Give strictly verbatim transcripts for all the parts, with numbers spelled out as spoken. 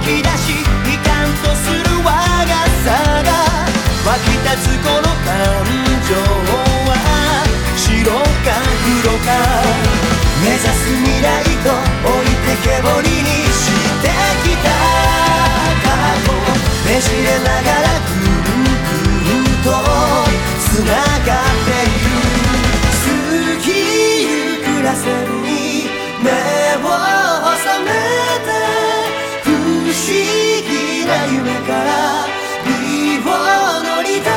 き出しいかんとする我がさが湧き立つこの感情は白か黒か目指す未来と置いてけぼりにしてきた過去ねじれながらぐるぐるとつながっている過ぎゆく螺旋に目を覚めて不思議な夢から身を乗り出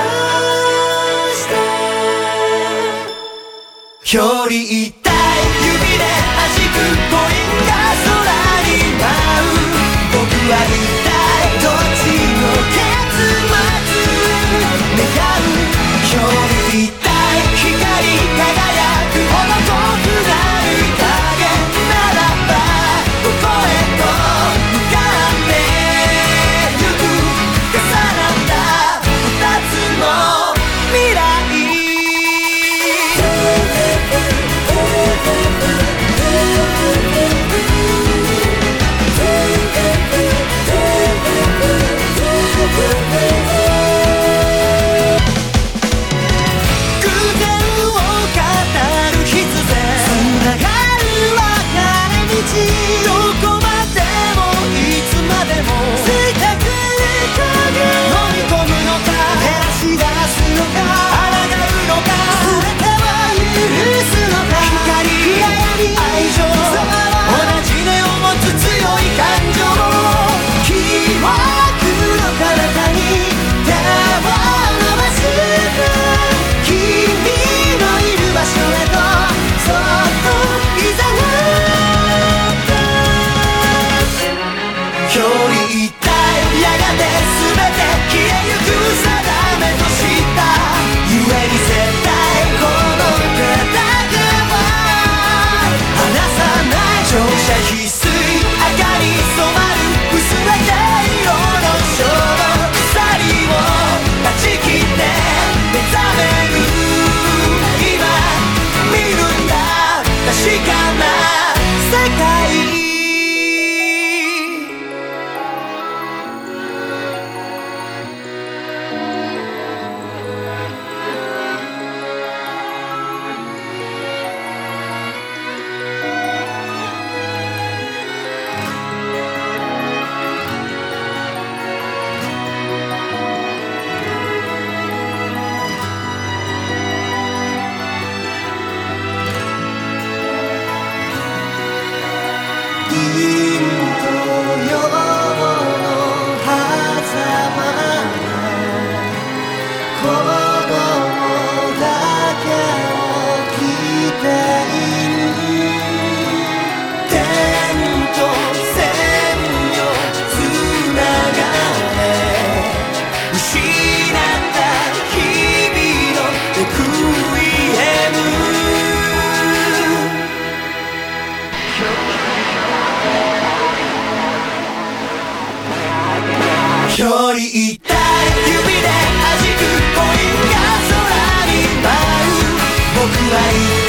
してより痛い指で弾くコインが空に舞う僕は一体どっちの結末願うより痛い光り輝くほど遠くなる影ならばどこへと向かってゆく重なった二つの未来より痛い指で弾くコインが空に舞う僕は